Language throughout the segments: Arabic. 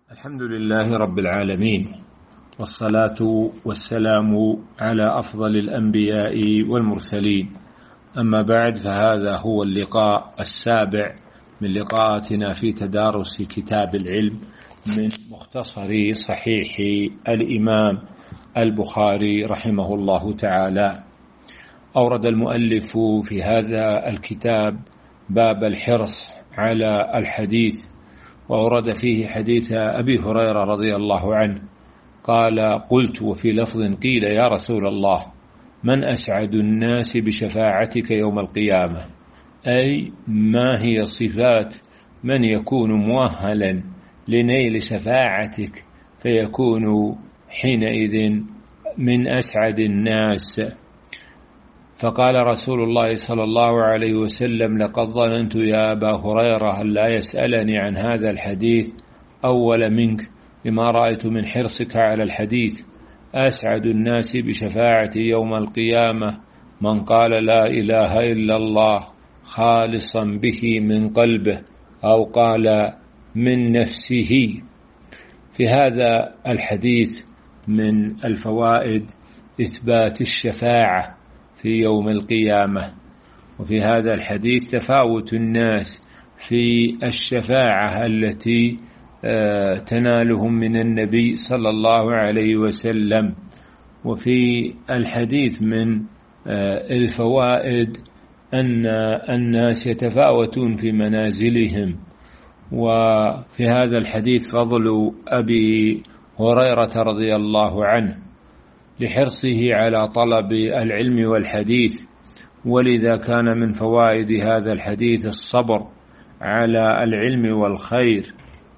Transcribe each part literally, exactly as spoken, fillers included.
الحمد لله رب العالمين، والصلاة والسلام على أفضل الأنبياء والمرسلين. أما بعد، فهذا هو اللقاء السابع من لقاءاتنا في تدارس كتاب العلم من مختصر صحيح الإمام البخاري رحمه الله تعالى. أورد المؤلف في هذا الكتاب باب الحرص على الحديث، وأورد فيه حديث أبي هريرة رضي الله عنه قال: قلت وفي لفظ قيل يا رسول الله من أسعد الناس بشفاعتك يوم القيامة؟ أي ما هي صفات من يكون مؤهلا لنيل شفاعتك فيكون حينئذ من أسعد الناس؟ فقال رسول الله صلى الله عليه وسلم: لقد ظننت يا أبا هريرة أن لا يسألني عن هذا الحديث أول منك، لما رأيت من حرصك على الحديث. أسعد الناس بشفاعتي يوم القيامة من قال لا إله إلا الله خالصا به من قلبه، أو قال من نفسه. في هذا الحديث من الفوائد إثبات الشفاعة في يوم القيامة، وفي هذا الحديث تفاوت الناس في الشفاعة التي تنالهم من النبي صلى الله عليه وسلم. وفي الحديث من الفوائد أن الناس يتفاوتون في منازلهم. وفي هذا الحديث فضل أبي هريرة رضي الله عنه لحرصه على طلب العلم والحديث، ولذا كان من فوائد هذا الحديث الصبر على العلم والخير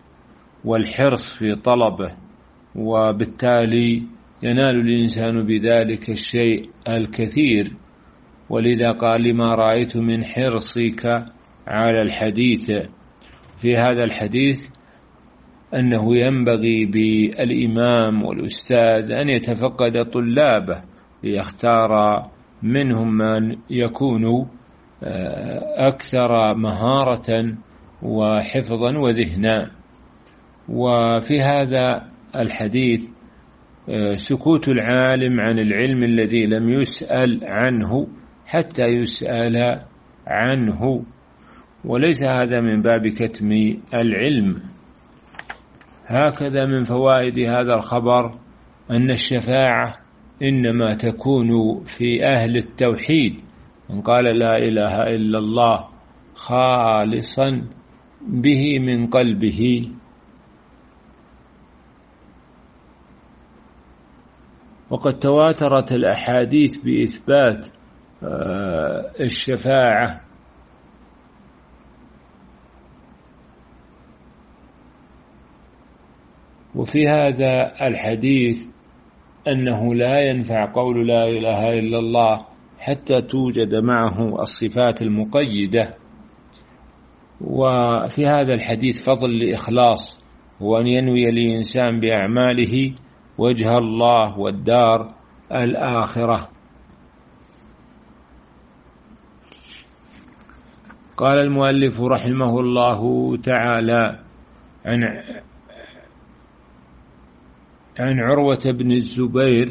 والحرص في طلبه، وبالتالي ينال الإنسان بذلك الشيء الكثير. ولذا قال: لما رأيت من حرصك على الحديث. في هذا الحديث أنه ينبغي بالإمام والأستاذ أن يتفقد طلابه ليختار منهم من يكون أكثر مهارة وحفظا وذهنا. وفي هذا الحديث سكوت العالم عن العلم الذي لم يسأل عنه حتى يسأل عنه، وليس هذا من باب كتم العلم. هكذا من فوائد هذا الخبر أن الشفاعة إنما تكون في أهل التوحيد، من قال لا إله إلا الله خالصا به من قلبه. وقد تواترت الأحاديث بإثبات الشفاعة، وفي هذا الحديث أنه لا ينفع قول لا إله إلا الله حتى توجد معه الصفات المقيدة. وفي هذا الحديث فضل الإخلاص، وأن ينوي الإنسان بأعماله وجه الله والدار الآخرة. قال المؤلف رحمه الله تعالى عن عن عروة بن الزبير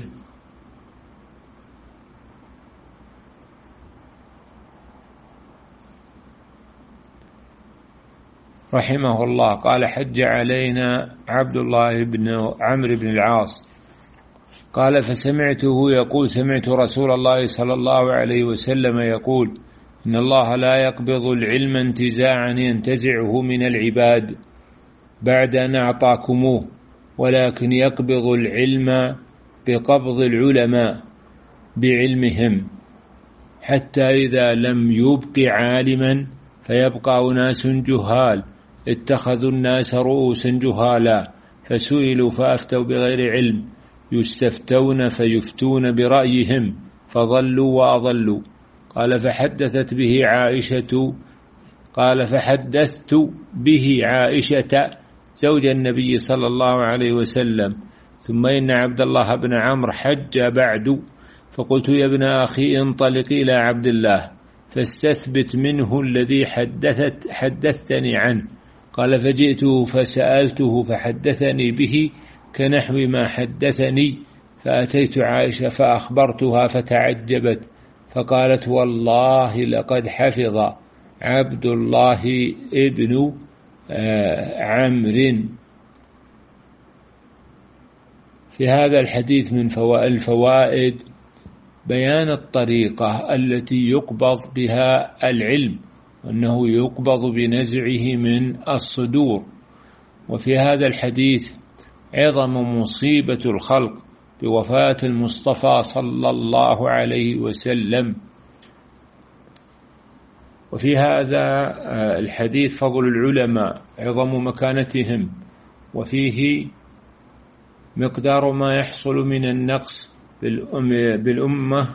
رحمه الله قال: حج علينا عبد الله بن عمرو بن العاص قال: فسمعته يقول: سمعت رسول الله صلى الله عليه وسلم يقول: إن الله لا يقبض العلم انتزاعا ينتزعه من العباد بعد أن أعطاكموه، ولكن يقبض العلم بقبض العلماء بعلمهم، حتى إذا لم يبق عالما فيبقى أناس جهال اتخذوا الناس رؤوسا جهالا، فسئلوا فأفتوا بغير علم، يستفتون فيفتون برأيهم فضلوا وأضلوا. قال: فحدثت به عائشة قال فحدثت به عائشة زوج النبي صلى الله عليه وسلم، ثم إن عبد الله بن عمرو حج بعد، فقلت: يا ابن أخي انطلق إلى عبد الله فاستثبت منه الذي حدثت حدثتني عنه. قال فجئته فسألته فحدثني به كنحو ما حدثني، فأتيت عائشة فأخبرتها فتعجبت فقالت والله لقد حفظ عبد الله ابن عمرو. في هذا الحديث من الفوائد بيان الطريقة التي يقبض بها العلم، وأنه يقبض بنزعه من الصدور. وفي هذا الحديث عظم مصيبة الخلق بوفاة المصطفى صلى الله عليه وسلم. وفي هذا الحديث فضل العلماء، عظم مكانتهم، وفيه مقدار ما يحصل من النقص بالأمة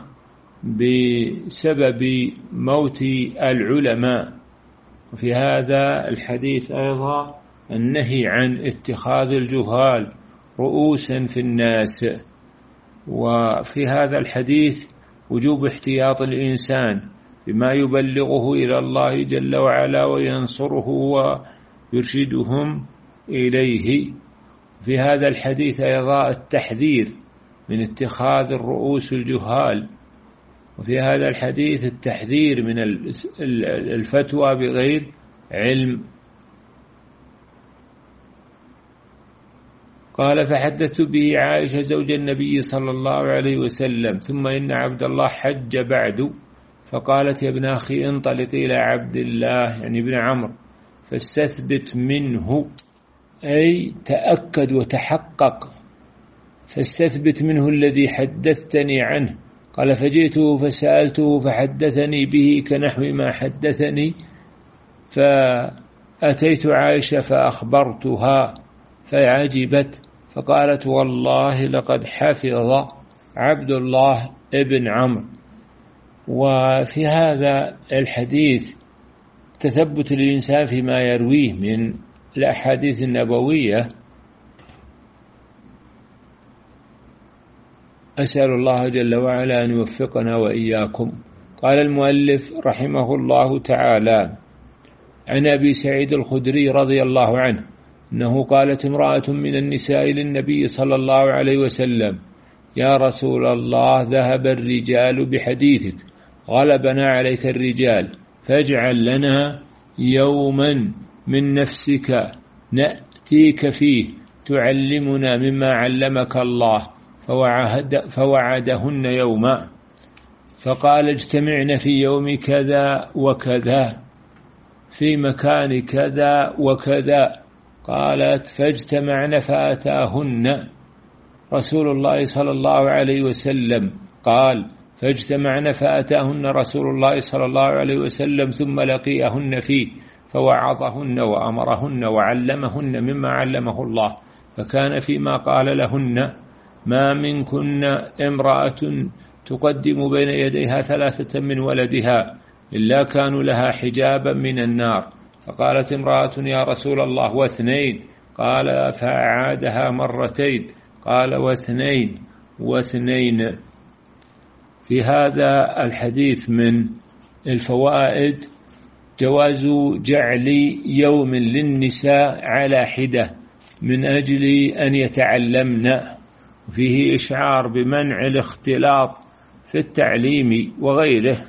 بسبب موت العلماء. وفي هذا الحديث أيضا النهي عن اتخاذ الجهال رؤوسا في الناس. وفي هذا الحديث وجوب احتياط الإنسان بما يبلغه إلى الله جل وعلا وينصره ويرشدهم إليه. في هذا الحديث أيضا التحذير من اتخاذ الرؤوس الجهال. وفي هذا الحديث التحذير من الفتوى بغير علم. قال فحدثت به عائشة زوج النبي صلى الله عليه وسلم، ثم إن عبد الله حج بعد، فقالت يا ابن أخي انطلق إلى عبد الله يعني ابن عمرو فاستثبت منه، أي تأكد وتحقق، فاستثبت منه الذي حدثتني عنه. قال فجئته فسألته فحدثني به كنحو ما حدثني، فأتيت عائشة فأخبرتها فعجبت فقالت والله لقد حفظ عبد الله ابن عمرو. وفي هذا الحديث تثبت الإنسان فيما يرويه من الأحاديث النبوية. أسأل الله جل وعلا أن يوفقنا وإياكم. قال المؤلف رحمه الله تعالى عن أبي سعيد الخدري رضي الله عنه أنه قالت امرأة من النساء للنبي صلى الله عليه وسلم يا رسول الله ذهب الرجال بحديثك، غلبنا عليك الرجال، فاجعل لنا يوما من نفسك نأتيك فيه تعلمنا مما علمك الله. فوعد فوعدهن يوما، فقال اجتمعن في يوم كذا وكذا في مكان كذا وكذا. قالت فاجتمعن فأتاهن رسول الله صلى الله عليه وسلم. قال فاجتمعن فأتاهن رسول الله صلى الله عليه وسلم ثم لقيهن فيه فوعظهن وأمرهن وعلمهن مما علمه الله. فكان فيما قال لهن ما منكن امرأة تقدم بين يديها ثلاثة من ولدها إلا كانوا لها حجابا من النار. فقالت امرأة يا رسول الله واثنين؟ قال فأعادها مرتين، قال واثنين واثنين. في هذا الحديث من الفوائد جواز جعل يوم للنساء على حدة من أجل أن يتعلمن، وفيه إشعار بمنع الاختلاط في التعليم وغيره.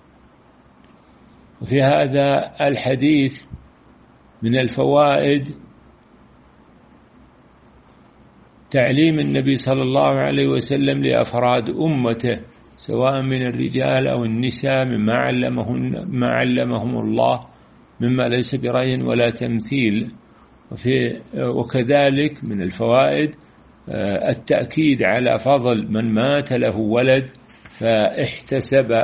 وفي هذا الحديث من الفوائد تعليم النبي صلى الله عليه وسلم لأفراد أمته سواء من الرجال أو النساء مما علمهم, ما علمهم الله مما ليس برأي ولا تمثيل. وفي وكذلك من الفوائد التأكيد على فضل من مات له ولد فاحتسب.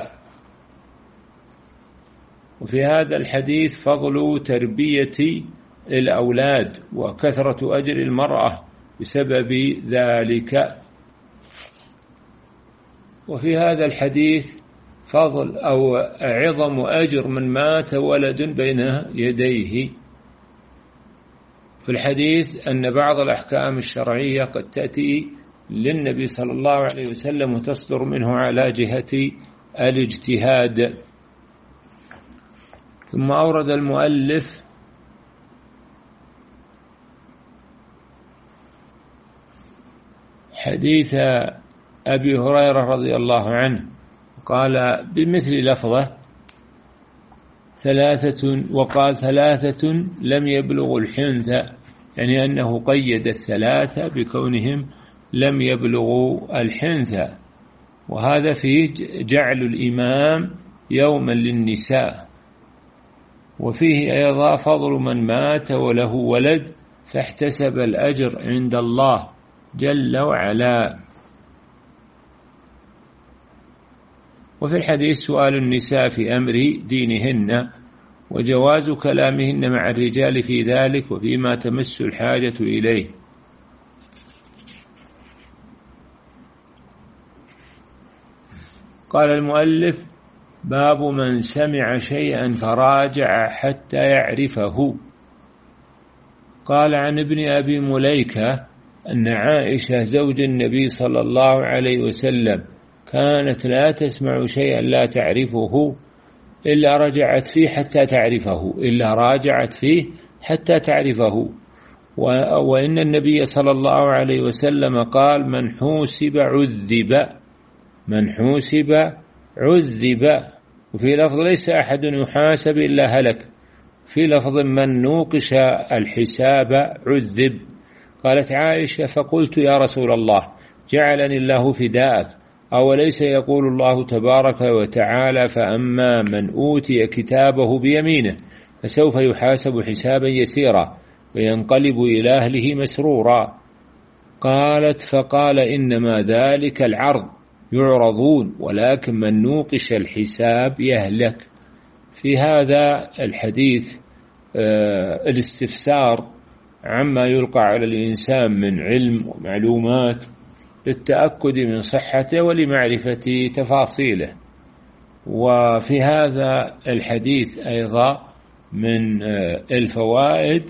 وفي هذا الحديث فضل تربية الأولاد وكثرة أجر المرأة بسبب ذلك. وفي هذا الحديث فضل أو عظم أجر من مات ولد بين يديه. في الحديث أن بعض الأحكام الشرعية قد تأتي للنبي صلى الله عليه وسلم وتصدر منه على جهة الاجتهاد. ثم أورد المؤلف حديث أبي هريرة رضي الله عنه قال بمثل لفظه ثلاثة، وقال ثلاثة لم يبلغوا الحنث، يعني أنه قيد الثلاثة بكونهم لم يبلغوا الحنث. وهذا فيه جعل الإمام يوما للنساء. وفيه أيضا فضل من مات وله ولد فاحتسب الأجر عند الله جل وعلا. وفي الحديث سؤال النساء في أمر دينهن وجواز كلامهن مع الرجال في ذلك وفيما تمس الحاجة إليه. قال المؤلف: باب من سمع شيئا فراجع حتى يعرفه. قال عن ابن أبي مليكة أن عائشة زوج النبي صلى الله عليه وسلم كانت لا تسمع شيئا لا تعرفه إلا رجعت فيه حتى تعرفه إلا راجعت فيه حتى تعرفه. وإن النبي صلى الله عليه وسلم قال: من حوسب عذب، من حوسب عذب. وفي لفظ: ليس أحد يحاسب إلا هلك. في لفظ: من نوقش الحساب عذب. قالت عائشة: فقلت يا رسول الله جعلني الله فداءك، أوليس يقول الله تبارك وتعالى: فأما من أوتي كتابه بيمينه فسوف يحاسب حسابا يسيرا وينقلب إلى أهله مسرورا. قالت: فقال: إنما ذلك العرض يعرضون، ولكن من نوقش الحساب يهلك. في هذا الحديث آه الاستفسار عما يلقى على الإنسان من علم ومعلومات للتأكد من صحته ولمعرفة تفاصيله. وفي هذا الحديث أيضا من آه الفوائد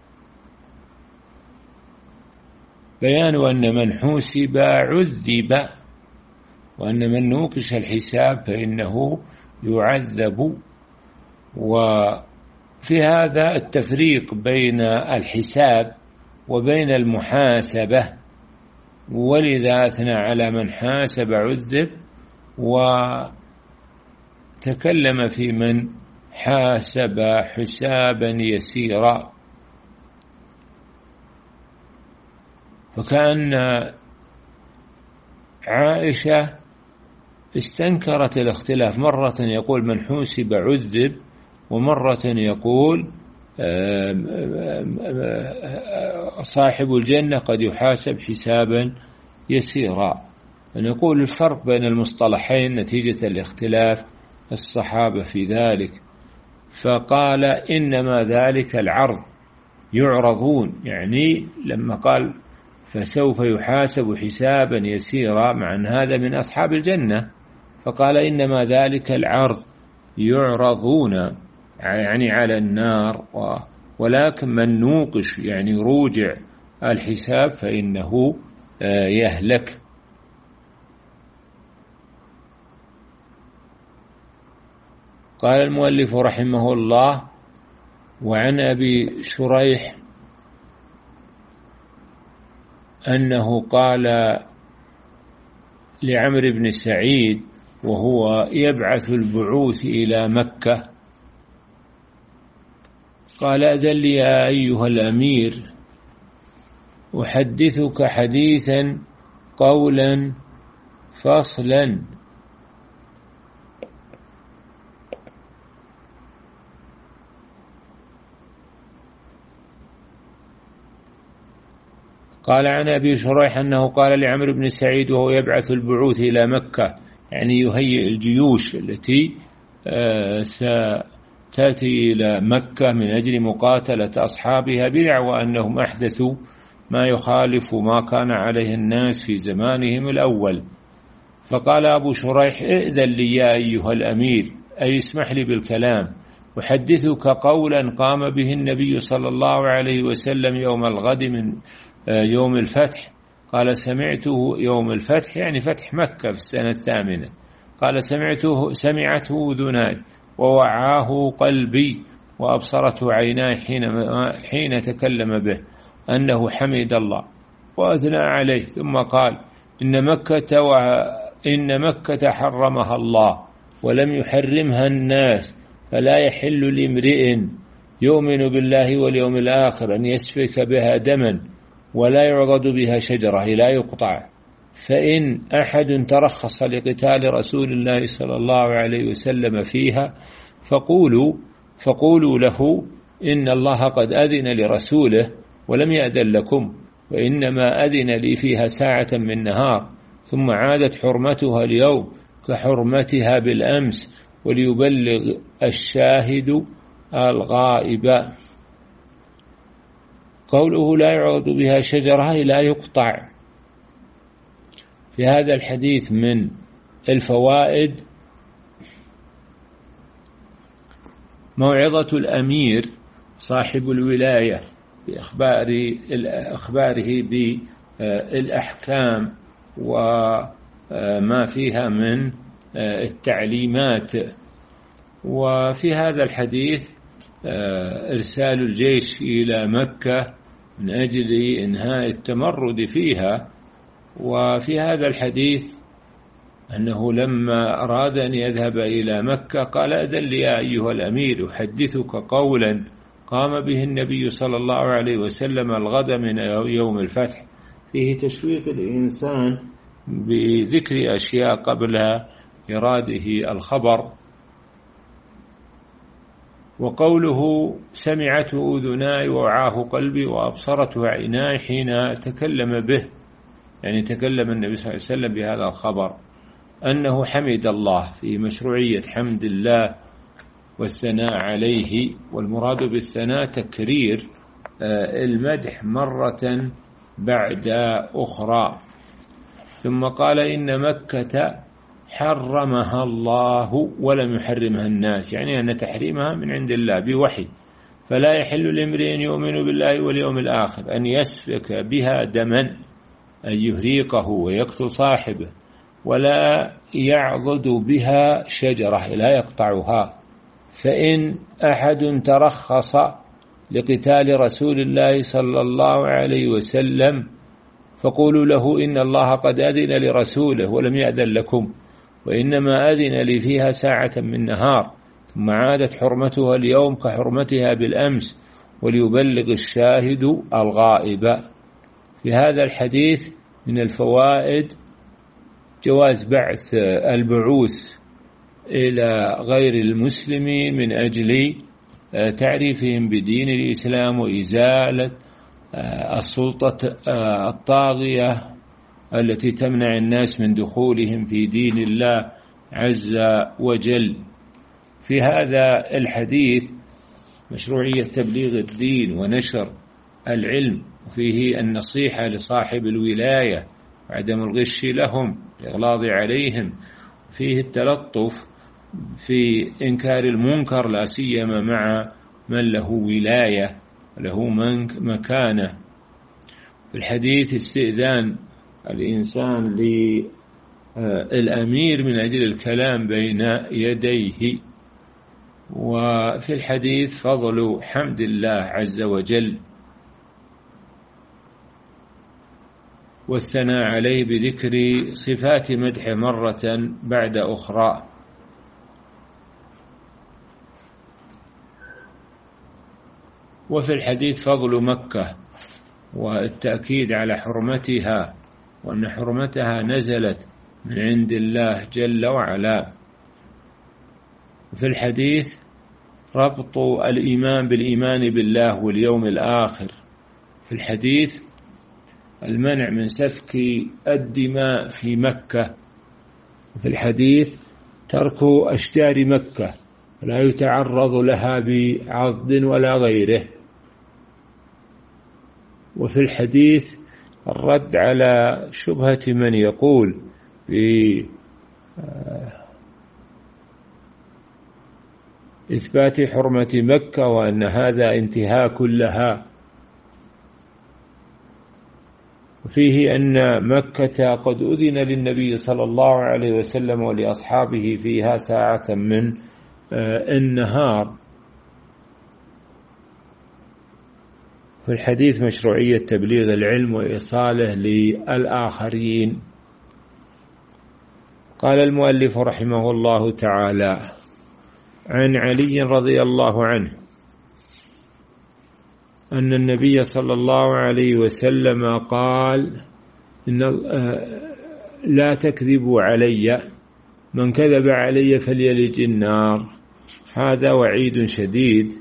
بيان أن من حوسب عذب، وأن من نوقش الحساب فإنه يعذب. وفي هذا التفريق بين الحساب وبين المحاسبة، ولذا أثنى على من حاسب عذب وتكلم في من حاسب حسابا يسيرا. فكأن عائشة استنكرت الاختلاف، مرة يقول من حوسب عذب، ومرة يقول صاحب الجنة قد يحاسب حسابا يسيرا. فنقول الفرق بين المصطلحين نتيجة الاختلاف الصحابة في ذلك. فقال: إنما ذلك العرض يعرضون، يعني لما قال فسوف يحاسب حسابا يسيرا مع أن هذا من أصحاب الجنة، فقال: إنما ذلك العرض يعرضون، يعني على النار، ولكن من نوقش يعني روجع الحساب فإنه يهلك. قال المؤلف رحمه الله: وعن أبي شريح أنه قال لعمرو بن سعيد وهو يبعث البعوث إلى مكة، قال: أذن لي يا أيها الأمير أحدثك حديثا قولا فصلا. قال عن أبي شريح أنه قال لعمرو بن سعيد وهو يبعث البعوث إلى مكة، يعني يهيئ الجيوش التي ستأتي إلى مكة من أجل مقاتلة أصحابها بدعوى أنهم أحدثوا ما يخالف ما كان عليه الناس في زمانهم الأول. فقال أبو شريح: ائذن لي يا أيها الأمير، أي اسمح لي بالكلام، أحدثك قولا قام به النبي صلى الله عليه وسلم يوم الغد من يوم الفتح. قال: سمعته يوم الفتح، يعني فتح مكة في السنة الثامنة. قال: سمعته سمعته أذناي ووعاه قلبي وأبصرته عيناي حين حين تكلم به أنه حمد الله وأثنى عليه، ثم قال إن مكة وإن مكة حرمها الله ولم يحرمها الناس، فلا يحل لامرئ يؤمن بالله واليوم الآخر أن يسفك بها دما ولا يعضد بها شجرة لا يقطع. فإن أحد ترخص لقتال رسول الله صلى الله عليه وسلم فيها فقولوا فقولوا له إن الله قد أذن لرسوله ولم يأذن لكم، وإنما أذن لي فيها ساعة من نهار، ثم عادت حرمتها اليوم كحرمتها بالأمس، وليبلغ الشاهد الغائب. قوله لا يعضد بها شجرة لا يقطع. في هذا الحديث من الفوائد موعظة الأمير صاحب الولاية بإخبار إخباره بالأحكام وما فيها من التعليمات. وفي هذا الحديث إرسال الجيش إلى مكة من أجل إنهاء التمرد فيها. وفي هذا الحديث أنه لما أراد أن يذهب إلى مكة قال أذن لي يا أيها الأمير أحدثك قولا قام به النبي صلى الله عليه وسلم الغد من يوم الفتح، فيه تشويق الإنسان بذكر أشياء قبل إراده الخبر. وقوله سمعته أذناي ووعاه قلبي وأبصرته عيناي حين تكلم به، يعني تكلم النبي صلى الله عليه وسلم بهذا الخبر أنه حمد الله، في مشروعية حمد الله والثناء عليه، والمراد بالثناء تكرير المدح مرة بعد أخرى. ثم قال إن مكة حرمها الله ولم يحرمها الناس، يعني أن تحريمها من عند الله بوحي، فلا يحل لامرئ يؤمن بالله واليوم الآخر أن يسفك بها دما، أن يهريقه ويقتل صاحبه، ولا يعضد بها شجرة لا يقطعها. فإن أحد ترخص لقتال رسول الله صلى الله عليه وسلم فقولوا له إن الله قد أذن لرسوله ولم يأذن لكم، وإنما أذن لي فيها ساعة من نهار، ثم عادت حرمتها اليوم كحرمتها بالأمس، وليبلغ الشاهد الغائب. في هذا الحديث من الفوائد جواز بعث البعوث إلى غير المسلمين من أجل تعريفهم بدين الإسلام وإزالة السلطة الطاغية التي تمنع الناس من دخولهم في دين الله عز وجل. في هذا الحديث مشروعية تبليغ الدين ونشر العلم، وفيه النصيحة لصاحب الولاية وعدم الغش لهم الإغلاظ عليهم، فيه التلطف في إنكار المنكر لا سيما مع من له ولاية وله مكانة. في الحديث استئذان الإنسان للأمير من أجل الكلام بين يديه. وفي الحديث فضل حمد الله عز وجل والثناء عليه بذكر صفات مدحه مرة بعد أخرى. وفي الحديث فضل مكة والتأكيد على حرمتها، وأن حرمتها نزلت من عند الله جل وعلا. وفي الحديث ربط الإيمان بالإيمان بالله واليوم الآخر. في الحديث المنع من سفك الدماء في مكة. وفي الحديث ترك أشجار مكة لا يتعرض لها بعضد ولا غيره. وفي الحديث الرد على شبهة من يقول بإثبات حرمة مكة وأن هذا انتهاك لها. وفيه أن مكة قد أذن للنبي صلى الله عليه وسلم ولأصحابه فيها ساعة من النهار. في الحديث مشروعية تبليغ العلم وإيصاله للآخرين. قال المؤلف رحمه الله تعالى: عن علي رضي الله عنه أن النبي صلى الله عليه وسلم قال: إن لا تكذبوا علي، من كذب علي فليلج النار. هذا وعيد شديد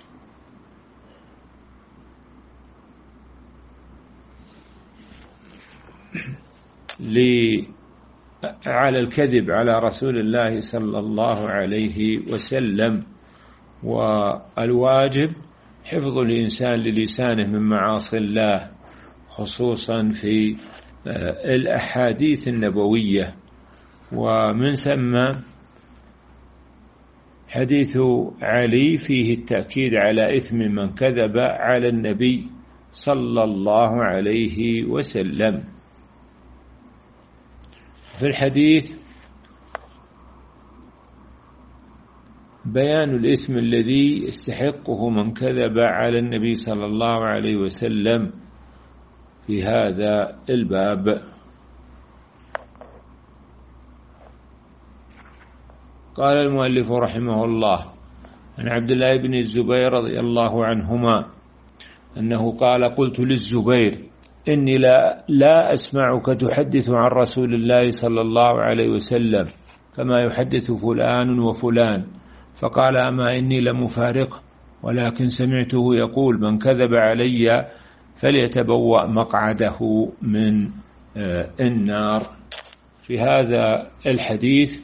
على الكذب على رسول الله صلى الله عليه وسلم. والواجب حفظ الإنسان للسانه من معاصي الله، خصوصا في الأحاديث النبوية. ومن ثم حديث علي فيه التأكيد على إثم من كذب على النبي صلى الله عليه وسلم. في الحديث بيان الإثم الذي يستحقه من كذب على النبي صلى الله عليه وسلم في هذا الباب. قال المؤلف رحمه الله: عن عبد الله بن الزبير رضي الله عنهما أنه قال: قلت للزبير: إني لا, لا أسمعك تحدث عن رسول الله صلى الله عليه وسلم كما يحدث فلان وفلان. فقال: أما إني لمفارق، ولكن سمعته يقول: من كذب علي فليتبوأ مقعده من النار. في هذا الحديث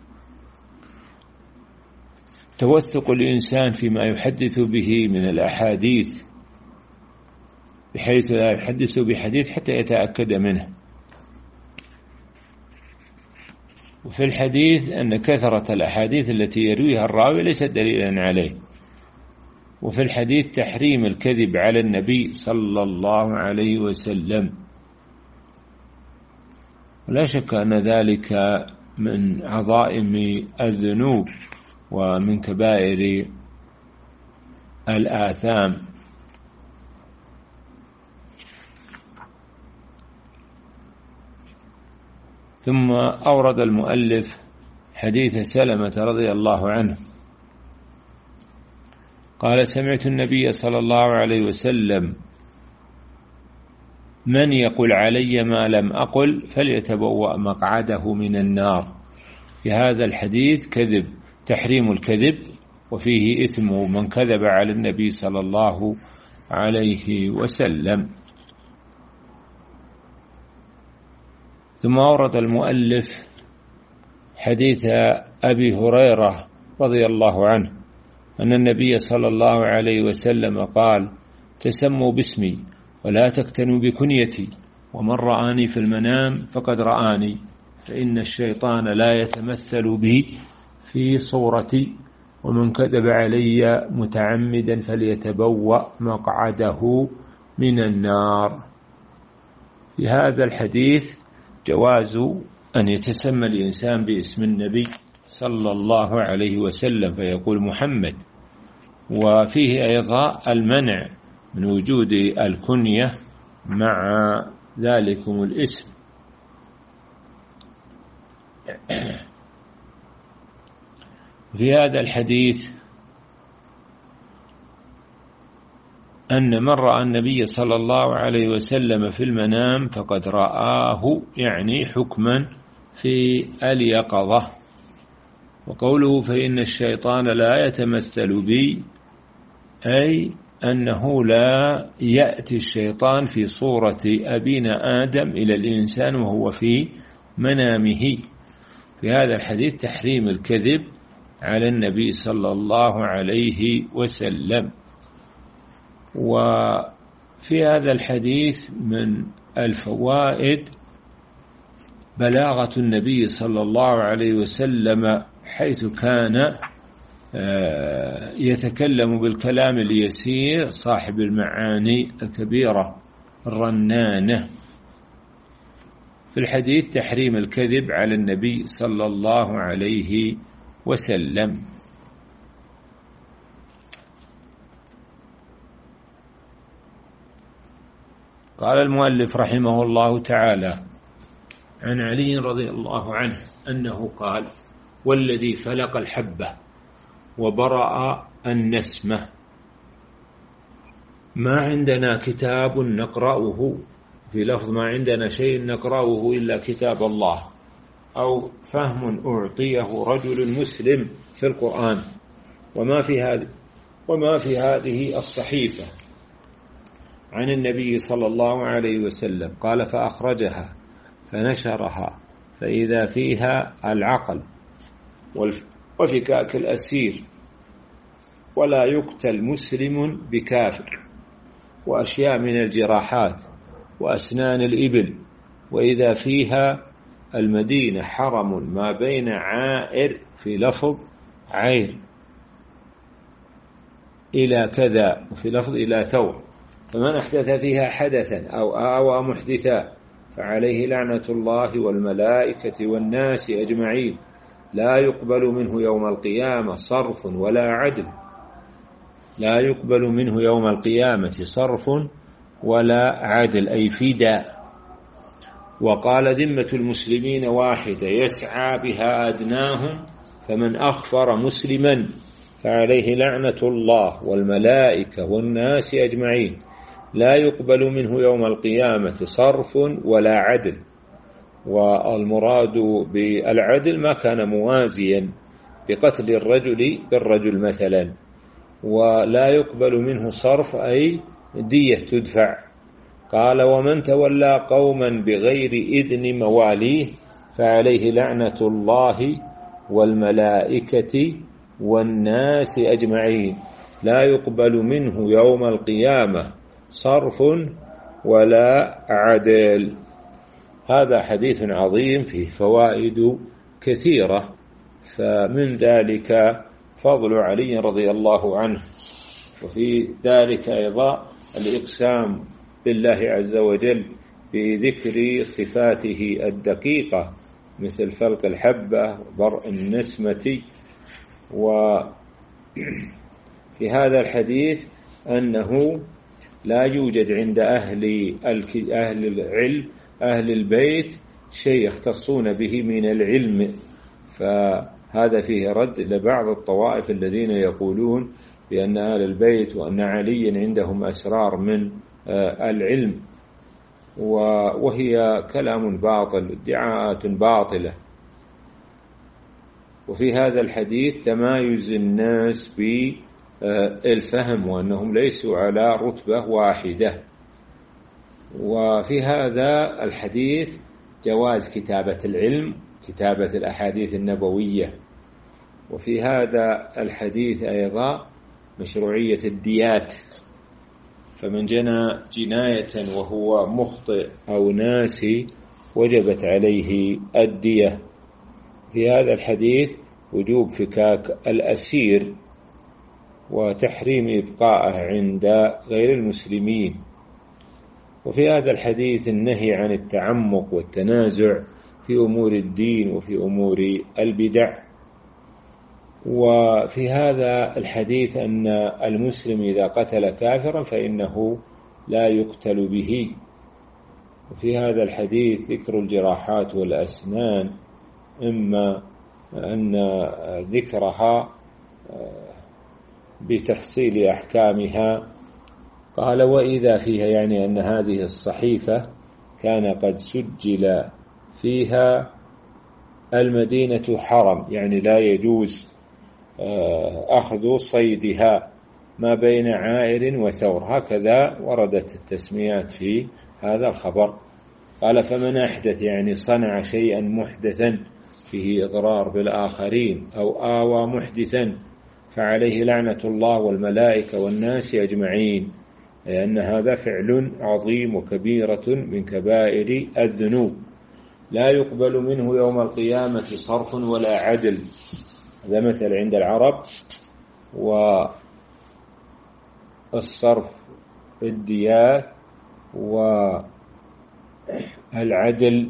توثق الإنسان فيما يحدث به من الأحاديث، بحيث لا يحدث بحديث حتى يتأكد منه. وفي الحديث أن كثرة الأحاديث التي يرويها الراوي ليست دليلا عليه. وفي الحديث تحريم الكذب على النبي صلى الله عليه وسلم، ولا شك أن ذلك من عظائم الذنوب ومن كبائر الآثام. ثم أورد المؤلف حديث سلمة رضي الله عنه قال: سمعت النبي صلى الله عليه وسلم: من يقل علي ما لم أقل فليتبوأ مقعده من النار. في هذا الحديث كذب، تحريم الكذب، وفيه إثم من كذب على النبي صلى الله عليه وسلم. ثم أورد المؤلف حديث أبي هريرة رضي الله عنه أن النبي صلى الله عليه وسلم قال: تسموا باسمي ولا تكتنوا بكنيتي، ومن رآني في المنام فقد رآني، فإن الشيطان لا يتمثل بي في صورتي، ومن كذب علي متعمدا فليتبوأ مقعده من النار. في هذا الحديث جواز أن يتسمى الإنسان باسم النبي صلى الله عليه وسلم فيقول محمد، وفيه أيضا المنع من وجود الكنية مع ذلكم الاسم. في هذا الحديث أن من رأى النبي صلى الله عليه وسلم في المنام فقد رآه، يعني حكما في اليقظة. وقوله فإن الشيطان لا يتمثل بي، أي أنه لا يأتي الشيطان في صورة أبينا آدم إلى الإنسان وهو في منامه. في هذا الحديث تحريم الكذب على النبي صلى الله عليه وسلم. وفي هذا الحديث من الفوائد بلاغة النبي صلى الله عليه وسلم، حيث كان يتكلم بالكلام اليسير صاحب المعاني الكبيرة الرنانة. في الحديث تحريم الكذب على النبي صلى الله عليه وسلم. قال المؤلف رحمه الله تعالى: عن علي رضي الله عنه أنه قال: والذي فلق الحبة وبرأ النسمة، ما عندنا كتاب نقرأه، في لفظ ما عندنا شيء نقرأه إلا كتاب الله، أو فهم أعطيه رجل مسلم في القرآن، وما في هذه وما في هذه الصحيفة عن النبي صلى الله عليه وسلم. قال: فأخرجها فنشرها فإذا فيها العقل وفكاك الأسير، ولا يقتل مسلم بكافر، وأشياء من الجراحات، وأسنان الإبل، وإذا فيها المدينة حرم ما بين عائر، في لفظ عير، إلى كذا، وفي لفظ إلى ثور، فمن أحدث فيها حدثا أو آوى محدثا فعليه لعنة الله والملائكة والناس أجمعين، لا يقبل منه يوم القيامة صرف ولا عدل. لا يقبل منه يوم القيامة صرف ولا عدل، أي فداء. وقال: ذمة المسلمين واحدة يسعى بها أدناهم، فمن أخفر مسلما فعليه لعنة الله والملائكة والناس أجمعين، لا يقبل منه يوم القيامة صرف ولا عدل. والمراد بالعدل ما كان موازيا بقتل الرجل بالرجل مثلا. ولا يقبل منه صرف أي دية تدفع. قال: ومن تولى قوما بغير إذن مواليه فعليه لعنة الله والملائكة والناس أجمعين، لا يقبل منه يوم القيامة صرف ولا عدل. هذا حديث عظيم فيه فوائد كثيرة، فمن ذلك فضل علي رضي الله عنه، وفي ذلك أيضا الإقسام بالله عز وجل بذكر صفاته الدقيقة، مثل فلق الحبة وبرء النسمة. وفي هذا الحديث أنه لا يوجد عند أهل أهل العلم أهل البيت شيء يختصون به من العلم، فهذا فيه رد لبعض الطوائف الذين يقولون بأن أهل البيت وأن علي عندهم أسرار من العلم، وهي كلام باطل، ادعاءات باطلة. وفي هذا الحديث تمايز الناس بالفهم، وأنهم ليسوا على رتبة واحدة. وفي هذا الحديث جواز كتابة العلم، كتابة الأحاديث النبوية. وفي هذا الحديث أيضا مشروعية الديات، فمن جنى جناية وهو مخطئ أو ناسي وجبت عليه الدية. في هذا الحديث وجوب فكاك الأسير وتحريم إبقاءه عند غير المسلمين. وفي هذا الحديث النهي عن التعمق والتنازع في أمور الدين وفي أمور البدع. وفي هذا الحديث أن المسلم إذا قتل كافرا فإنه لا يقتل به. وفي هذا الحديث ذكر الجراحات والأسنان، إما أن ذكرها بتفصيل أحكامها. قال: وإذا فيها، يعني أن هذه الصحيفة كان قد سجل فيها المدينة حرم، يعني لا يجوز أخذ صيدها ما بين عائر وثور، هكذا وردت التسميات في هذا الخبر. قال: فمن أحدث، يعني صنع شيئا محدثا فيه إضرار بالآخرين، أو آوى محدثا فعليه لعنة الله والملائكة والناس أجمعين، لأن هذا فعل عظيم وكبيرة من كبائر الذنوب، لا يقبل منه يوم القيامة صرف ولا عدل. هذا مثل عند العرب. والصرف الديات، والعدل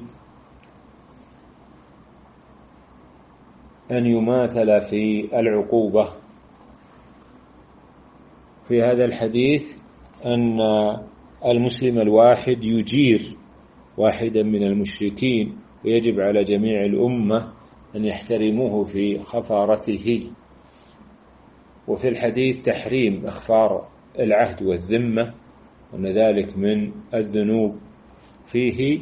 أن يماثل في العقوبة. في هذا الحديث أن المسلم الواحد يجير واحدا من المشركين، ويجب على جميع الأمة أن يحترموه في خفارته. وفي الحديث تحريم إخفار العهد والذمة، وأن ذلك من الذنوب. فيه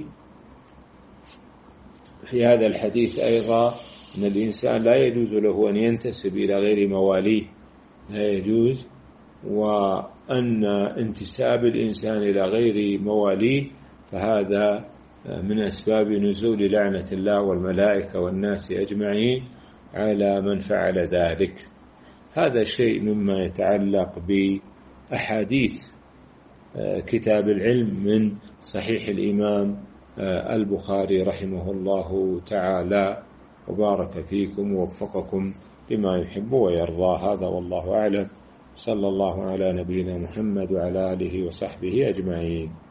في هذا الحديث أيضا أن الإنسان لا يجوز له أن ينتسب إلى غير مواليه، لا يجوز، وأن انتساب الإنسان إلى غير مواليه فهذا من أسباب نزول لعنة الله والملائكة والناس أجمعين على من فعل ذلك. هذا شيء مما يتعلق بأحاديث كتاب العلم من صحيح الإمام البخاري رحمه الله تعالى، وبارك فيكم ووفقكم لما يحب ويرضى. هذا والله أعلم، صلى الله على نبينا محمد وعلى آله وصحبه أجمعين.